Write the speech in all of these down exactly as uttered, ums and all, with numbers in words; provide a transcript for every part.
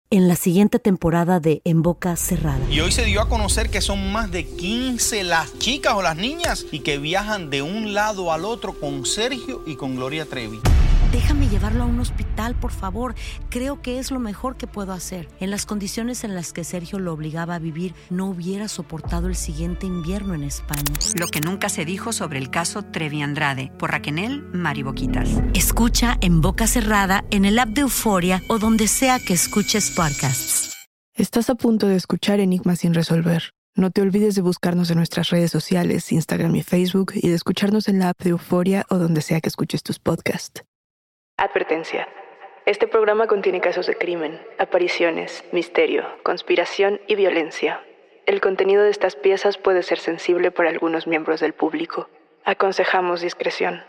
en la siguiente temporada de En Boca Cerrada. Y hoy se dio a conocer que son más de quince las chicas o las niñas y que viajan de un lado al otro con Sergio y con Gloria Trevi. Déjame llevarlo a un hospital, por favor. Creo que es lo mejor que puedo hacer. En las condiciones en las que Sergio lo obligaba a vivir, no hubiera soportado el siguiente invierno en España. Lo que nunca se dijo sobre el caso Trevi Andrade, por Raquel Mariboquitas. Escucha En Boca Cerrada, en el app de Euforia o donde sea que escuches podcasts. Estás a punto de escuchar Enigmas sin resolver. No te olvides de buscarnos en nuestras redes sociales, Instagram y Facebook, y de escucharnos en la app de Euforia o donde sea que escuches tus podcasts. Advertencia. Este programa contiene casos de crimen, apariciones, misterio, conspiración y violencia. El contenido de estas piezas puede ser sensible para algunos miembros del público. Aconsejamos discreción.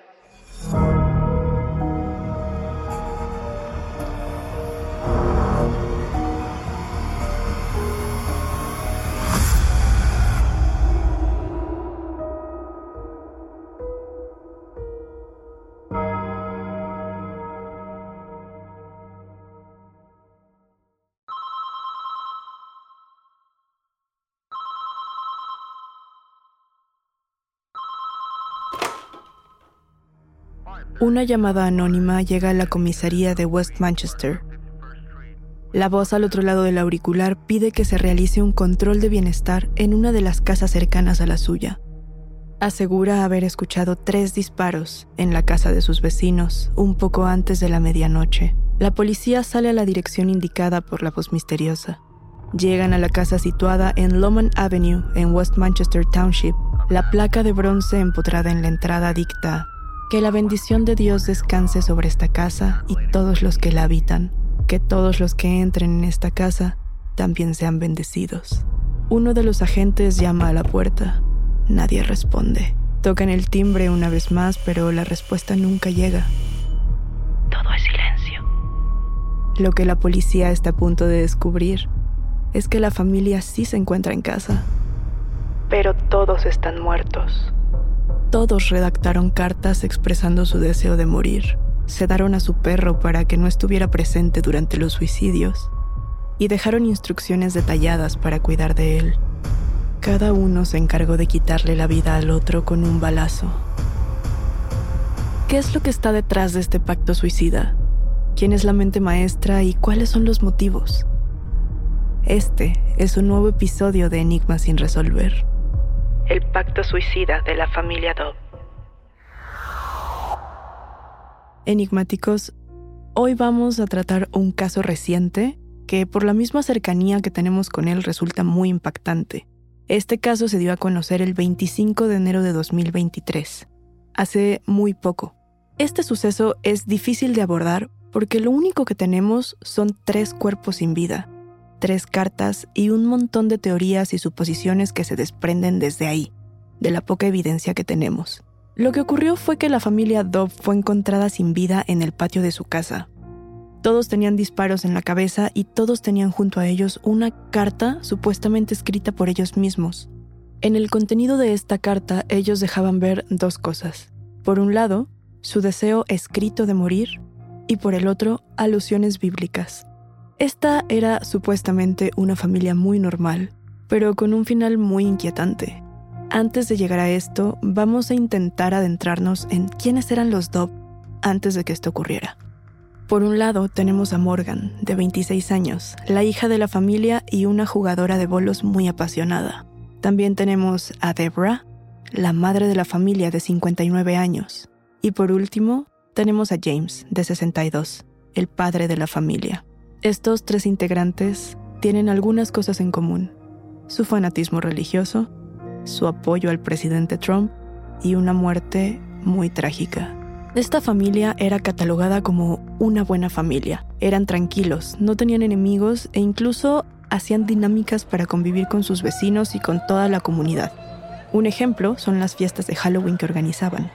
Una llamada anónima llega a la comisaría de West Manchester. La voz al otro lado del auricular pide que se realice un control de bienestar en una de las casas cercanas a la suya. Asegura haber escuchado tres disparos en la casa de sus vecinos un poco antes de la medianoche. La policía sale a la dirección indicada por la voz misteriosa. Llegan a la casa situada en Lomond Avenue, en West Manchester Township. La placa de bronce empotrada en la entrada dicta: que la bendición de Dios descanse sobre esta casa y todos los que la habitan. Que todos los que entren en esta casa también sean bendecidos. Uno de los agentes llama a la puerta. Nadie responde. Tocan el timbre una vez más, pero la respuesta nunca llega. Todo es silencio. Lo que la policía está a punto de descubrir es que la familia sí se encuentra en casa, pero todos están muertos. Todos redactaron cartas expresando su deseo de morir. Sedaron a su perro para que no estuviera presente durante los suicidios y dejaron instrucciones detalladas para cuidar de él. Cada uno se encargó de quitarle la vida al otro con un balazo. ¿Qué es lo que está detrás de este pacto suicida? ¿Quién es la mente maestra y cuáles son los motivos? Este es un nuevo episodio de Enigmas sin resolver. El pacto suicida de la familia Dobb. Enigmáticos, hoy vamos a tratar un caso reciente que por la misma cercanía que tenemos con él resulta muy impactante. Este caso se dio a conocer el veinticinco de enero de dos mil veintitrés, hace muy poco. Este suceso es difícil de abordar porque lo único que tenemos son tres cuerpos sin vida, tres cartas y un montón de teorías y suposiciones que se desprenden desde ahí, de la poca evidencia que tenemos. Lo que ocurrió fue que la familia Dobb fue encontrada sin vida en el patio de su casa. Todos tenían disparos en la cabeza y todos tenían junto a ellos una carta supuestamente escrita por ellos mismos. En el contenido de esta carta, ellos dejaban ver dos cosas. Por un lado, su deseo escrito de morir, y por el otro, alusiones bíblicas. Esta era supuestamente una familia muy normal, pero con un final muy inquietante. Antes de llegar a esto, vamos a intentar adentrarnos en quiénes eran los Dobb antes de que esto ocurriera. Por un lado, tenemos a Morgan, de veintiséis años, la hija de la familia y una jugadora de bolos muy apasionada. También tenemos a Deborah, la madre de la familia, de cincuenta y nueve años. Y por último, tenemos a James, de sesenta y dos, el padre de la familia. Estos tres integrantes tienen algunas cosas en común: su fanatismo religioso, su apoyo al presidente Trump y una muerte muy trágica. Esta familia era catalogada como una buena familia. Eran tranquilos, no tenían enemigos e incluso hacían dinámicas para convivir con sus vecinos y con toda la comunidad. Un ejemplo son las fiestas de Halloween que organizaban.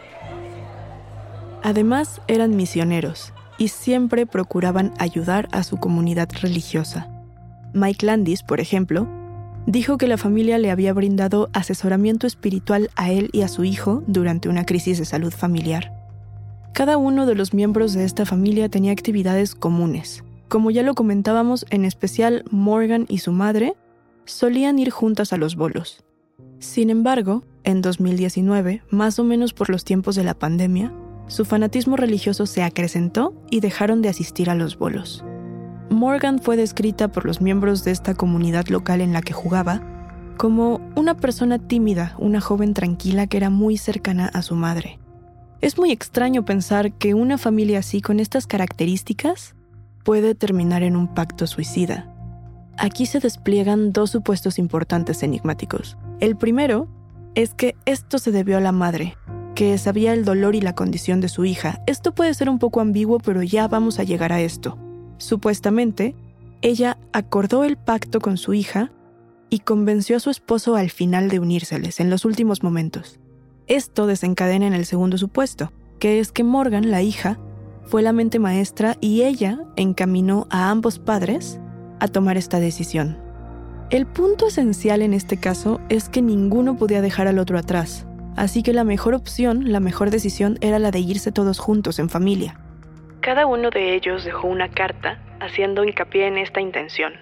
Además, eran misioneros y siempre procuraban ayudar a su comunidad religiosa. Mike Landis, por ejemplo, dijo que la familia le había brindado asesoramiento espiritual a él y a su hijo durante una crisis de salud familiar. Cada uno de los miembros de esta familia tenía actividades comunes, Como ya lo comentábamos, en especial Morgan y su madre solían ir juntas a los bolos. Sin embargo, en dos mil diecinueve, más o menos por los tiempos de la pandemia, su fanatismo religioso se acrecentó y dejaron de asistir a los bolos. Morgan fue descrita por los miembros de esta comunidad local en la que jugaba como una persona tímida, una joven tranquila que era muy cercana a su madre. Es muy extraño pensar que una familia así, con estas características, puede terminar en un pacto suicida. Aquí se despliegan dos supuestos importantes enigmáticos. El primero es que esto se debió a la madre, que sabía el dolor y la condición de su hija. Esto puede ser un poco ambiguo, pero ya vamos a llegar a esto. Supuestamente, ella acordó el pacto con su hija y convenció a su esposo al final de unírseles, en los últimos momentos. Esto desencadena en el segundo supuesto, que es que Morgan, la hija, fue la mente maestra y ella encaminó a ambos padres a tomar esta decisión. El punto esencial en este caso es que ninguno podía dejar al otro atrás, así que la mejor opción, la mejor decisión era la de irse todos juntos en familia. Cada uno de ellos dejó una carta haciendo hincapié en esta intención.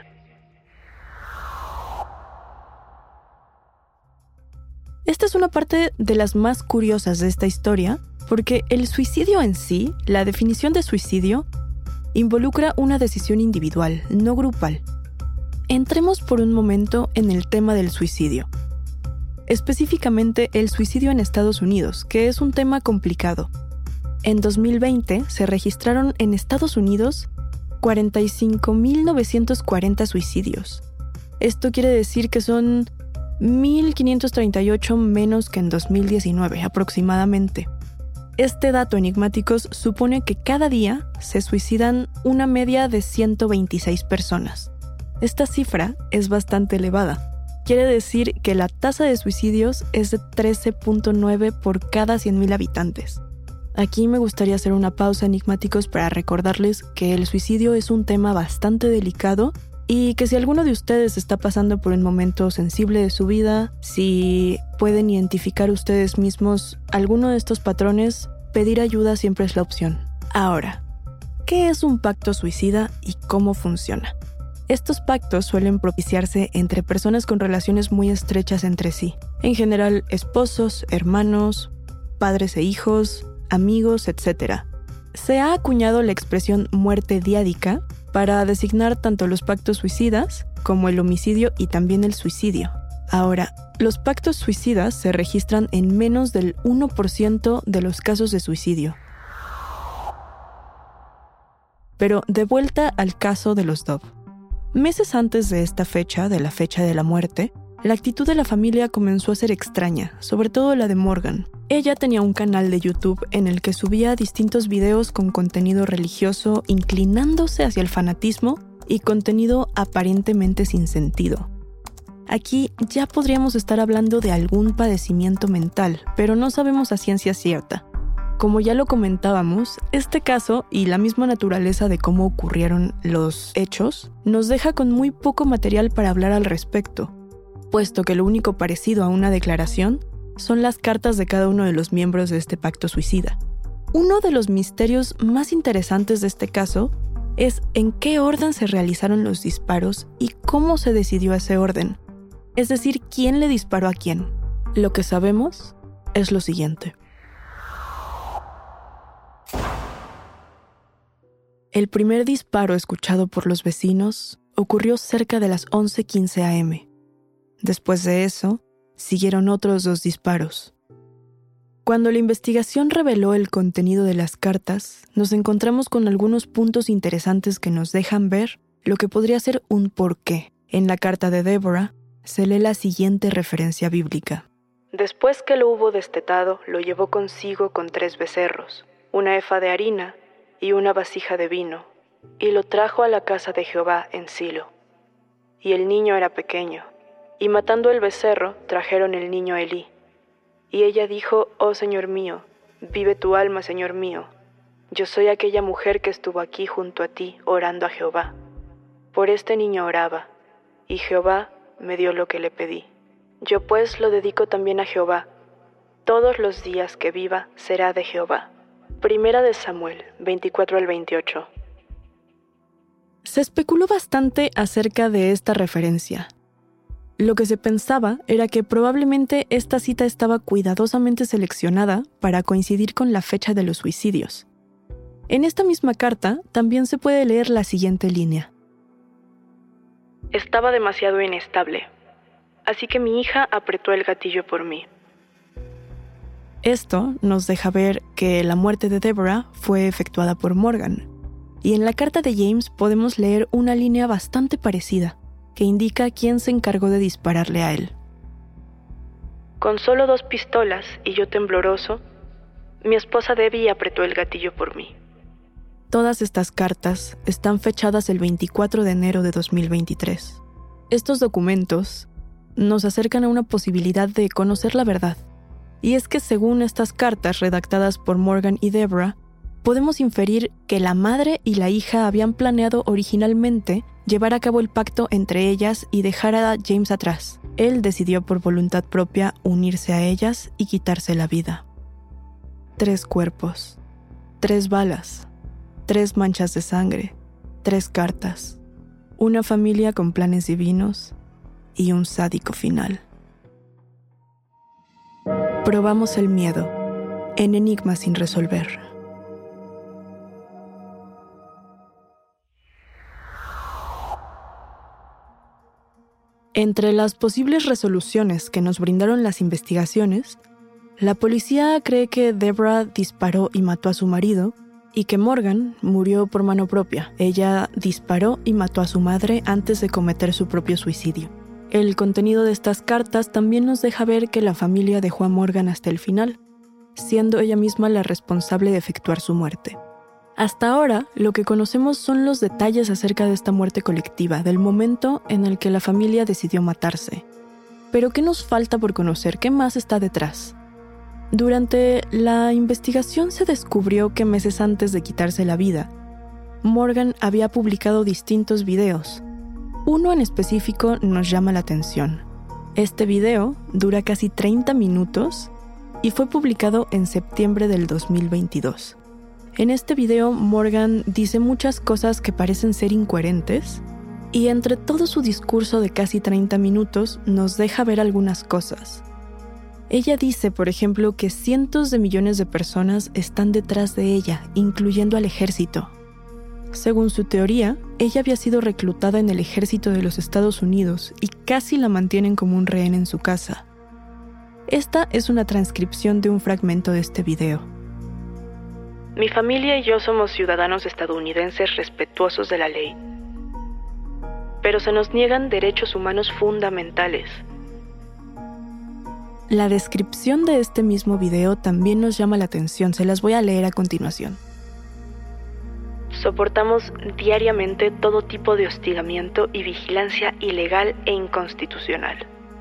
Esta es una parte de las más curiosas de esta historia, porque el suicidio en sí, la definición de suicidio, involucra una decisión individual, no grupal. Entremos por un momento en el tema del suicidio. Específicamente el suicidio en Estados Unidos, que es un tema complicado. En dos mil veinte se registraron en Estados Unidos cuarenta y cinco mil novecientos cuarenta suicidios. Esto quiere decir que son mil quinientos treinta y ocho menos que en dos mil diecinueve, aproximadamente. Este dato, enigmáticos, supone que cada día se suicidan una media de ciento veintiséis personas. Esta cifra es bastante elevada. Quiere decir que la tasa de suicidios es de trece punto nueve por cada cien mil habitantes. Aquí me gustaría hacer una pausa, enigmáticos, para recordarles que el suicidio es un tema bastante delicado y que si alguno de ustedes está pasando por un momento sensible de su vida, si pueden identificar ustedes mismos alguno de estos patrones, pedir ayuda siempre es la opción. Ahora, ¿qué es un pacto suicida y cómo funciona? Estos pactos suelen propiciarse entre personas con relaciones muy estrechas entre sí. En general, esposos, hermanos, padres e hijos, amigos, etcétera. Se ha acuñado la expresión muerte diádica para designar tanto los pactos suicidas como el homicidio y también el suicidio. Ahora, los pactos suicidas se registran en menos del uno por ciento de los casos de suicidio. Pero de vuelta al caso de los Dove. Meses antes de esta fecha, de la fecha de la muerte, la actitud de la familia comenzó a ser extraña, sobre todo la de Morgan. Ella tenía un canal de YouTube en el que subía distintos videos con contenido religioso, inclinándose hacia el fanatismo y contenido aparentemente sin sentido. Aquí ya podríamos estar hablando de algún padecimiento mental, pero no sabemos a ciencia cierta. Como ya lo comentábamos, este caso y la misma naturaleza de cómo ocurrieron los hechos nos deja con muy poco material para hablar al respecto, puesto que lo único parecido a una declaración son las cartas de cada uno de los miembros de este pacto suicida. Uno de los misterios más interesantes de este caso es en qué orden se realizaron los disparos y cómo se decidió ese orden. Es decir, quién le disparó a quién. Lo que sabemos es lo siguiente. El primer disparo escuchado por los vecinos ocurrió cerca de las once quince a eme. Después de eso, siguieron otros dos disparos. Cuando la investigación reveló el contenido de las cartas, nos encontramos con algunos puntos interesantes que nos dejan ver lo que podría ser un porqué. En la carta de Deborah se lee la siguiente referencia bíblica. Después que lo hubo destetado, lo llevó consigo con tres becerros, una efa de harina y una vasija de vino, y lo trajo a la casa de Jehová en Silo. Y el niño era pequeño, y matando el becerro, trajeron el niño a Elí. Y ella dijo, oh Señor mío, vive tu alma, Señor mío. Yo soy aquella mujer que estuvo aquí junto a ti, orando a Jehová. Por este niño oraba, y Jehová me dio lo que le pedí. Yo pues lo dedico también a Jehová. Todos los días que viva será de Jehová. Primera de Samuel, veinticuatro al veintiocho. Se especuló bastante acerca de esta referencia. Lo que se pensaba era que probablemente esta cita estaba cuidadosamente seleccionada para coincidir con la fecha de los suicidios. En esta misma carta también se puede leer la siguiente línea. Estaba demasiado inestable, así que mi hija apretó el gatillo por mí. Esto nos deja ver que la muerte de Deborah fue efectuada por Morgan. Y en la carta de James podemos leer una línea bastante parecida, que indica quién se encargó de dispararle a él. Con solo dos pistolas y yo tembloroso, mi esposa Debbie apretó el gatillo por mí. Todas estas cartas están fechadas el veinticuatro de enero de dos mil veintitrés. Estos documentos nos acercan a una posibilidad de conocer la verdad. Y es que según estas cartas redactadas por Morgan y Deborah, podemos inferir que la madre y la hija habían planeado originalmente llevar a cabo el pacto entre ellas y dejar a James atrás. Él decidió por voluntad propia unirse a ellas y quitarse la vida. Tres cuerpos, tres balas, tres manchas de sangre, tres cartas, una familia con planes divinos y un sádico final. Probamos el miedo en Enigmas sin resolver. Entre las posibles resoluciones que nos brindaron las investigaciones, la policía cree que Deborah disparó y mató a su marido y que Morgan murió por mano propia. Ella disparó y mató a su madre antes de cometer su propio suicidio. El contenido de estas cartas también nos deja ver que la familia dejó a Morgan hasta el final, siendo ella misma la responsable de efectuar su muerte. Hasta ahora, lo que conocemos son los detalles acerca de esta muerte colectiva, del momento en el que la familia decidió matarse. Pero ¿qué nos falta por conocer? ¿Qué más está detrás? Durante la investigación se descubrió que meses antes de quitarse la vida, Morgan había publicado distintos videos. Uno en específico nos llama la atención. Este video dura casi treinta minutos y fue publicado en septiembre del dos mil veintidós. En este video, Morgan dice muchas cosas que parecen ser incoherentes y entre todo su discurso de casi treinta minutos nos deja ver algunas cosas. Ella dice, por ejemplo, que cientos de millones de personas están detrás de ella, incluyendo al ejército. Según su teoría, ella había sido reclutada en el ejército de los Estados Unidos y casi la mantienen como un rehén en su casa. Esta es una transcripción de un fragmento de este video. Mi familia y yo somos ciudadanos estadounidenses respetuosos de la ley, pero se nos niegan derechos humanos fundamentales. La descripción de este mismo video también nos llama la atención, se las voy a leer a continuación. Soportamos diariamente todo tipo de hostigamiento y vigilancia ilegal e inconstitucional.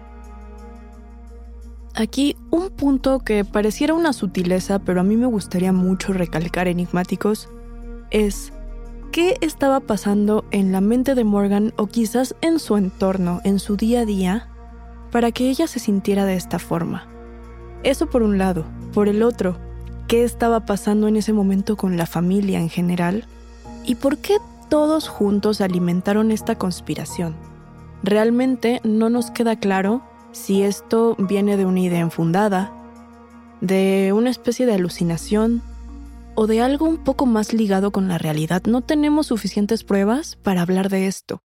Aquí un punto que pareciera una sutileza, pero a mí me gustaría mucho recalcar, enigmáticos, es ¿qué estaba pasando en la mente de Morgan o quizás en su entorno, en su día a día, para que ella se sintiera de esta forma? Eso por un lado. Por el otro, ¿qué estaba pasando en ese momento con la familia en general? ¿Y por qué todos juntos alimentaron esta conspiración? Realmente no nos queda claro si esto viene de una idea infundada, de una especie de alucinación o de algo un poco más ligado con la realidad. No tenemos suficientes pruebas para hablar de esto.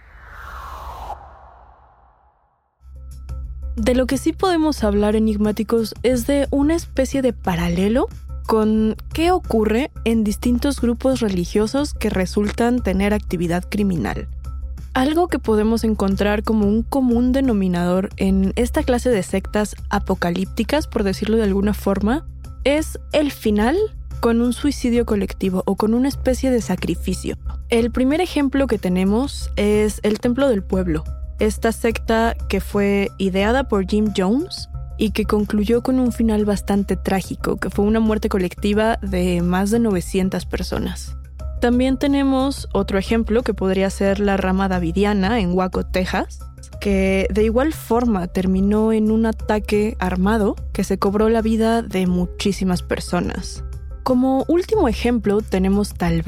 De lo que sí podemos hablar, enigmáticos, es de una especie de paralelo con qué ocurre en distintos grupos religiosos que resultan tener actividad criminal. Algo que podemos encontrar como un común denominador en esta clase de sectas apocalípticas, por decirlo de alguna forma, es el final con un suicidio colectivo o con una especie de sacrificio. El primer ejemplo que tenemos es el Templo del Pueblo, esta secta que fue ideada por Jim Jones y que concluyó con un final bastante trágico, que fue una muerte colectiva de más de novecientas personas. También tenemos otro ejemplo que podría ser la rama davidiana en Waco, Texas, que de igual forma terminó en un ataque armado que se cobró la vida de muchísimas personas. Como último ejemplo tenemos tal vez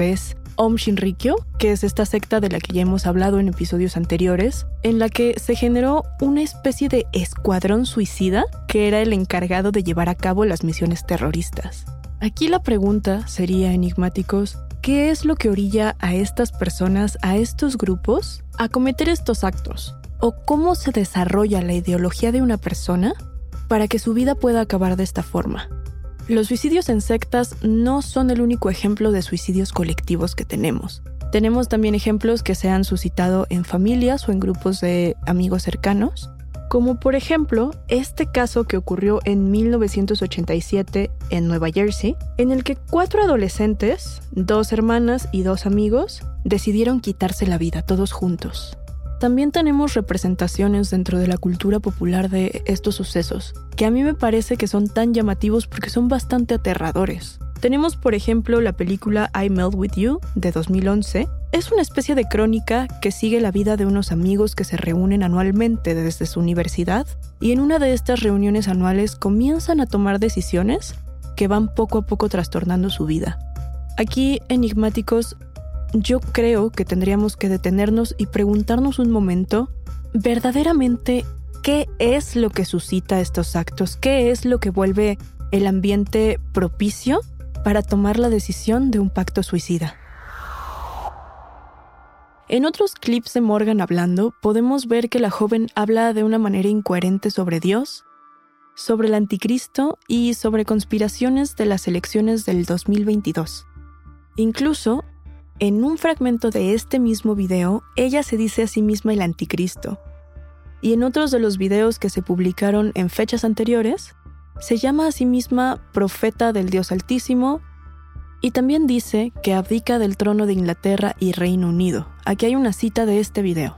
Aum Shinrikyo, que es esta secta de la que ya hemos hablado en episodios anteriores, en la que se generó una especie de escuadrón suicida que era el encargado de llevar a cabo las misiones terroristas. Aquí la pregunta sería, enigmáticos, ¿qué es lo que orilla a estas personas, a estos grupos, a cometer estos actos? ¿O cómo se desarrolla la ideología de una persona para que su vida pueda acabar de esta forma? Los suicidios en sectas no son el único ejemplo de suicidios colectivos que tenemos. Tenemos también ejemplos que se han suscitado en familias o en grupos de amigos cercanos, como por ejemplo este caso que ocurrió en mil novecientos ochenta y siete en Nueva Jersey, en el que cuatro adolescentes, dos hermanas y dos amigos, decidieron quitarse la vida todos juntos. También tenemos representaciones dentro de la cultura popular de estos sucesos, que a mí me parece que son tan llamativos porque son bastante aterradores. Tenemos, por ejemplo, la película I Melt With You, de dos mil once. Es una especie de crónica que sigue la vida de unos amigos que se reúnen anualmente desde su universidad, y en una de estas reuniones anuales comienzan a tomar decisiones que van poco a poco trastornando su vida. Aquí, enigmáticos, yo creo que tendríamos que detenernos y preguntarnos un momento, verdaderamente, ¿qué es lo que suscita estos actos? ¿Qué es lo que vuelve el ambiente propicio para tomar la decisión de un pacto suicida? En otros clips de Morgan hablando, podemos ver que la joven habla de una manera incoherente sobre Dios, sobre el anticristo y sobre conspiraciones de las elecciones del dos mil veintidós. Incluso, en un fragmento de este mismo video, ella se dice a sí misma el anticristo. Y en otros de los videos que se publicaron en fechas anteriores, se llama a sí misma profeta del Dios Altísimo, y también dice que abdica del trono de Inglaterra y Reino Unido. Aquí hay una cita de este video.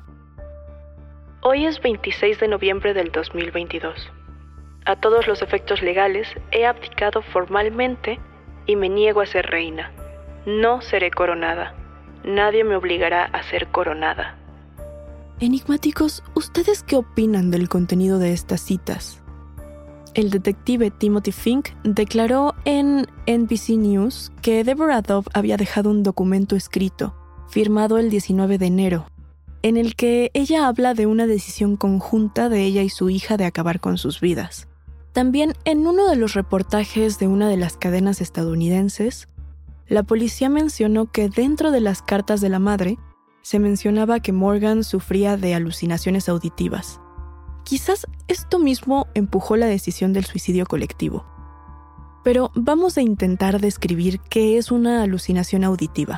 Hoy es veintiséis de noviembre del dos mil veintidós. A todos los efectos legales, he abdicado formalmente y me niego a ser reina. No seré coronada. Nadie me obligará a ser coronada. Enigmáticos, ¿ustedes qué opinan del contenido de estas citas? El detective Timothy Fink declaró en N B C News que Deborah Dove había dejado un documento escrito, firmado el diecinueve de enero, en el que ella habla de una decisión conjunta de ella y su hija de acabar con sus vidas. También en uno de los reportajes de una de las cadenas estadounidenses, la policía mencionó que dentro de las cartas de la madre se mencionaba que Morgan sufría de alucinaciones auditivas. Quizás esto mismo empujó la decisión del suicidio colectivo. Pero vamos a intentar describir qué es una alucinación auditiva.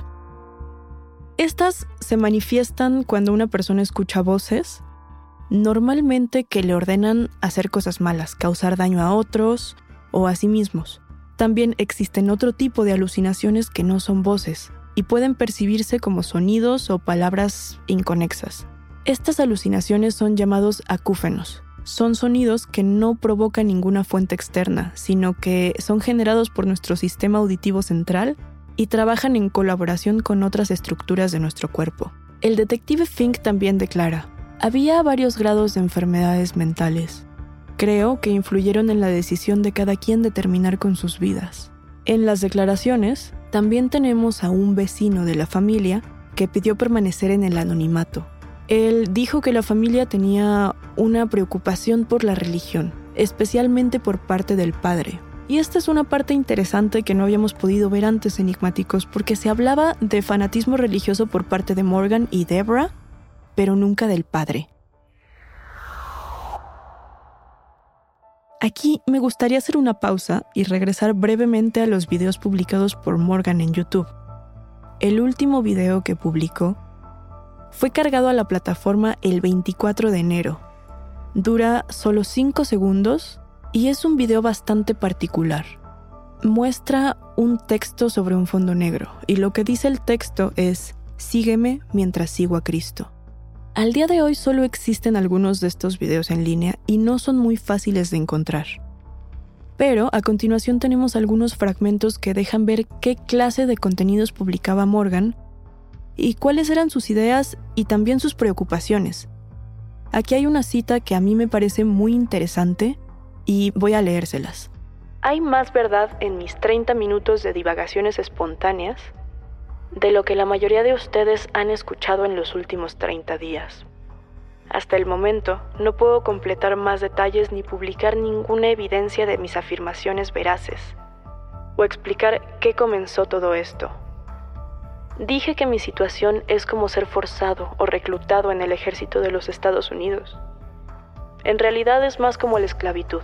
Estas se manifiestan cuando una persona escucha voces, normalmente que le ordenan hacer cosas malas, causar daño a otros o a sí mismos. También existen otro tipo de alucinaciones que no son voces y pueden percibirse como sonidos o palabras inconexas. Estas alucinaciones son llamados acúfenos. Son sonidos que no provocan ninguna fuente externa, sino que son generados por nuestro sistema auditivo central y trabajan en colaboración con otras estructuras de nuestro cuerpo. El detective Fink también declara: había varios grados de enfermedades mentales. Creo que influyeron en la decisión de cada quien de terminar con sus vidas. En las declaraciones, también tenemos a un vecino de la familia que pidió permanecer en el anonimato. Él dijo que la familia tenía una preocupación por la religión, especialmente por parte del padre. Y esta es una parte interesante que no habíamos podido ver antes, enigmáticos, porque se hablaba de fanatismo religioso por parte de Morgan y Deborah, pero nunca del padre. Aquí me gustaría hacer una pausa y regresar brevemente a los videos publicados por Morgan en YouTube. El último video que publicó fue cargado a la plataforma el veinticuatro de enero. Dura solo cinco segundos y es un video bastante particular. Muestra un texto sobre un fondo negro y lo que dice el texto es: sígueme mientras sigo a Cristo. Al día de hoy solo existen algunos de estos videos en línea y no son muy fáciles de encontrar. Pero a continuación tenemos algunos fragmentos que dejan ver qué clase de contenidos publicaba Morgan y cuáles eran sus ideas y también sus preocupaciones. Aquí hay una cita que a mí me parece muy interesante y voy a leérselas. Hay más verdad en mis treinta minutos de divagaciones espontáneas de lo que la mayoría de ustedes han escuchado en los últimos treinta días. Hasta el momento, no puedo completar más detalles ni publicar ninguna evidencia de mis afirmaciones veraces, o explicar qué comenzó todo esto. Dije que mi situación es como ser forzado o reclutado en el ejército de los Estados Unidos. En realidad es más como la esclavitud.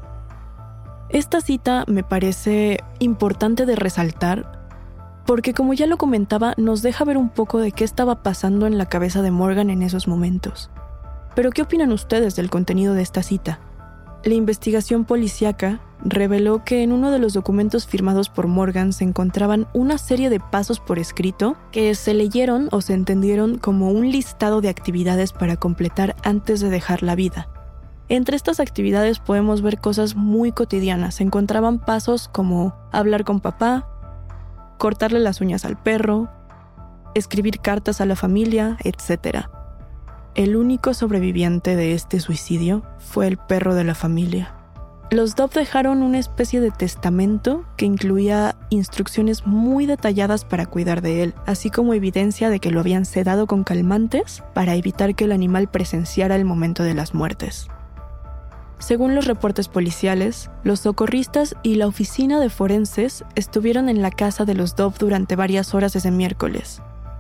Esta cita me parece importante de resaltar porque, como ya lo comentaba, nos deja ver un poco de qué estaba pasando en la cabeza de Morgan en esos momentos. Pero, ¿qué opinan ustedes del contenido de esta cita? La investigación policíaca reveló que en uno de los documentos firmados por Morgan se encontraban una serie de pasos por escrito que se leyeron o se entendieron como un listado de actividades para completar antes de dejar la vida. Entre estas actividades podemos ver cosas muy cotidianas. Se encontraban pasos como hablar con papá, cortarle las uñas al perro, escribir cartas a la familia, etcétera. El único sobreviviente de este suicidio fue el perro de la familia. Los Dove dejaron una especie de testamento que incluía instrucciones muy detalladas para cuidar de él, así como evidencia de que lo habían sedado con calmantes para evitar que el animal presenciara el momento de las muertes. Según los reportes policiales, los socorristas y la oficina de forenses estuvieron en la casa de los Dove durante varias horas ese miércoles.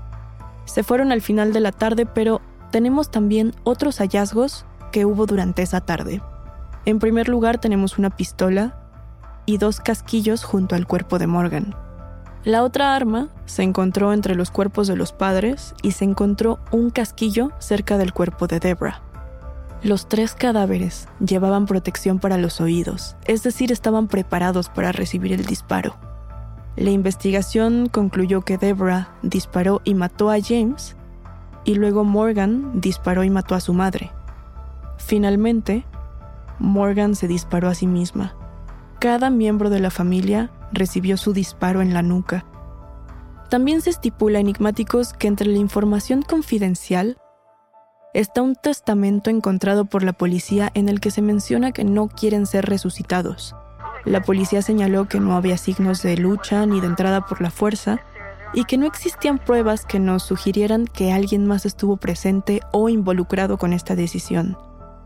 Se fueron al final de la tarde, pero tenemos también otros hallazgos que hubo durante esa tarde. En primer lugar, tenemos una pistola y dos casquillos junto al cuerpo de Morgan. La otra arma se encontró entre los cuerpos de los padres y se encontró un casquillo cerca del cuerpo de Deborah. Los tres cadáveres llevaban protección para los oídos, es decir, estaban preparados para recibir el disparo. La investigación concluyó que Deborah disparó y mató a James, y luego Morgan disparó y mató a su madre. Finalmente, Morgan se disparó a sí misma. Cada miembro de la familia recibió su disparo en la nuca. También se estipula, enigmáticos, que entre la información confidencial está un testamento encontrado por la policía en el que se menciona que no quieren ser resucitados. La policía señaló que no había signos de lucha ni de entrada por la fuerza y que no existían pruebas que nos sugirieran que alguien más estuvo presente o involucrado con esta decisión.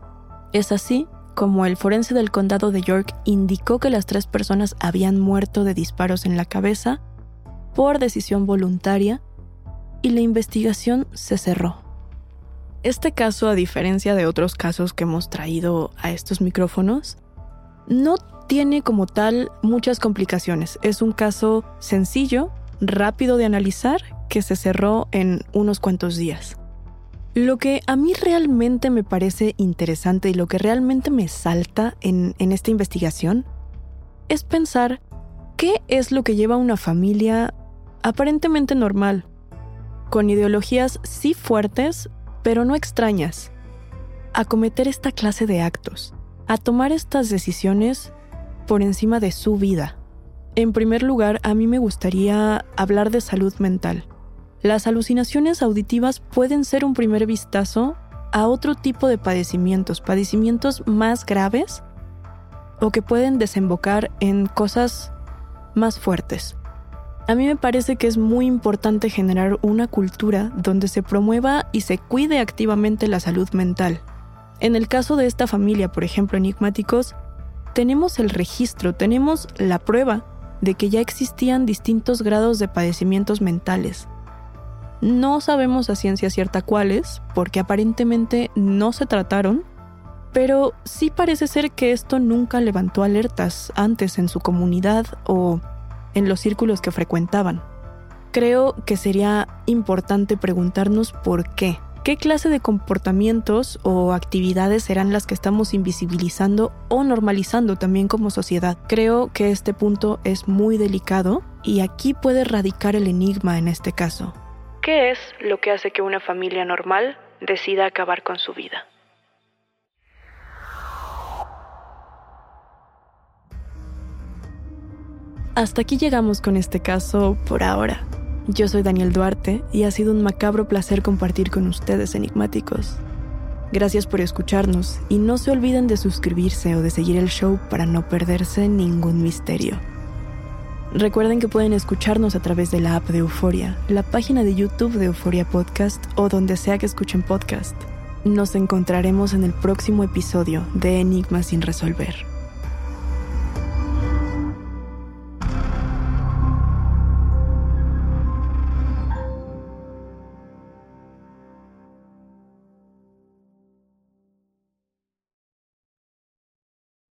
Es así como el forense del condado de York indicó que las tres personas habían muerto de disparos en la cabeza por decisión voluntaria y la investigación se cerró. Este caso, a diferencia de otros casos que hemos traído a estos micrófonos, no tiene como tal muchas complicaciones. Es un caso sencillo, rápido de analizar, que se cerró en unos cuantos días. Lo que a mí realmente me parece interesante y lo que realmente me salta en, en esta investigación es pensar qué es lo que lleva a una familia aparentemente normal, con ideologías sí fuertes, pero no extrañas, a cometer esta clase de actos, a tomar estas decisiones por encima de su vida. En primer lugar, a mí me gustaría hablar de salud mental. Las alucinaciones auditivas pueden ser un primer vistazo a otro tipo de padecimientos, padecimientos más graves o que pueden desembocar en cosas más fuertes. A mí me parece que es muy importante generar una cultura donde se promueva y se cuide activamente la salud mental. En el caso de esta familia, por ejemplo, enigmáticos, tenemos el registro, tenemos la prueba de que ya existían distintos grados de padecimientos mentales. No sabemos a ciencia cierta cuáles, porque aparentemente no se trataron, pero sí parece ser que esto nunca levantó alertas antes en su comunidad o en los círculos que frecuentaban. Creo que sería importante preguntarnos por qué. ¿Qué clase de comportamientos o actividades serán las que estamos invisibilizando o normalizando también como sociedad? Creo que este punto es muy delicado y aquí puede radicar el enigma en este caso. ¿Qué es lo que hace que una familia normal decida acabar con su vida? Hasta aquí llegamos con este caso por ahora. Yo soy Daniel Duarte y ha sido un macabro placer compartir con ustedes, enigmáticos. Gracias por escucharnos y no se olviden de suscribirse o de seguir el show para no perderse ningún misterio. Recuerden que pueden escucharnos a través de la app de Euforia, la página de YouTube de Euforia Podcast o donde sea que escuchen podcast. Nos encontraremos en el próximo episodio de Enigmas sin resolver.